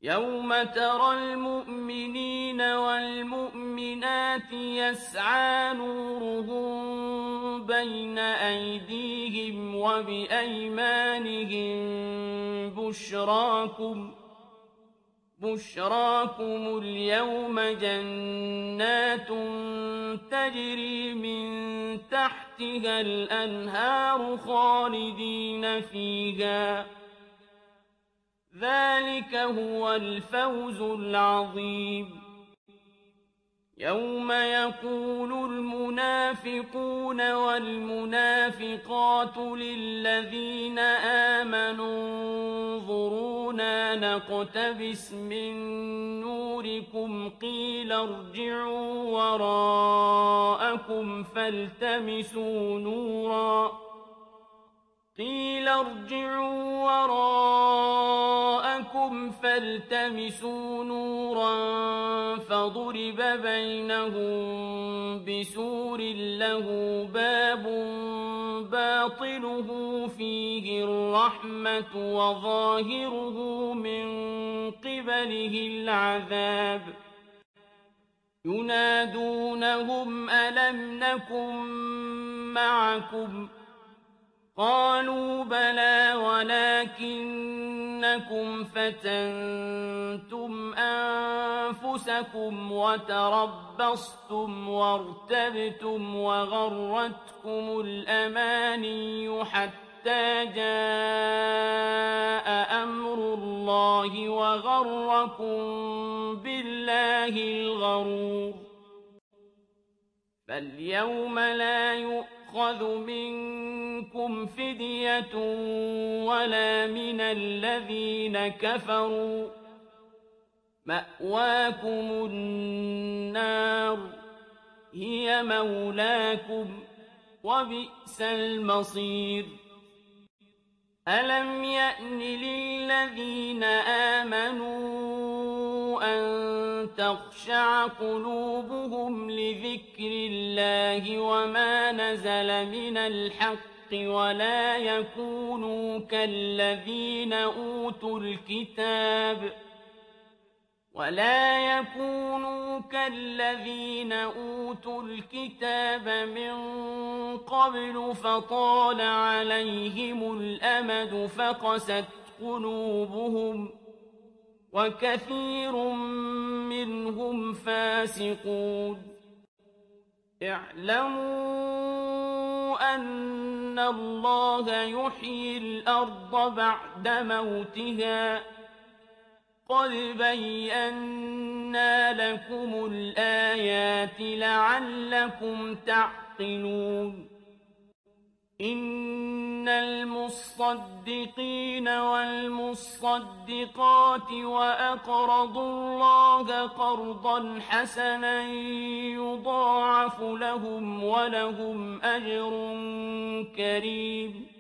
يوم ترى المؤمنين والمؤمنات يسعى نورهم بين أيديهم وبأيمانهم بشراكم اليوم جنات تجري من تحتها الأنهار خالدين فيها ذلك هو الفوز العظيم يوم يقول المنافقون والمنافقات للذين آمنوا انظرونا نقتبس من نوركم قيل ارجعوا وراءكم فالتمسوا نورا فضرب بينهم بسور له باب باطنه فيه الرحمة وظاهره من قبله العذاب ينادونهم ألم نكن معكم قالوا بلى ولكنكم فتنتم أنفسكم وتربصتم وارتبتم وغرتكم الأماني حتى جاء أمر الله وغركم بالله الغرور فاليوم لا يؤخذ منكم فدية ولا من الذين كفروا مأواكم النار هي مولاكم وبئس المصير ألم يأن للذين آمنوا أن تخشع قلوبهم لذكر الله وما نزل من الحق ولا يكونوا كالذين أوتوا الكتاب من قبل فطال عليهم الأمد فقست قلوبهم وكثير منهم فاسقون اعلموا أن الله يحيي الأرض بعد موتها قد بينا لكم الآيات لعلكم تعقلون إن المصدقين والمصدقات وأقرضوا الله قرضا حسنا يضاعف لهم ولهم أجر كريم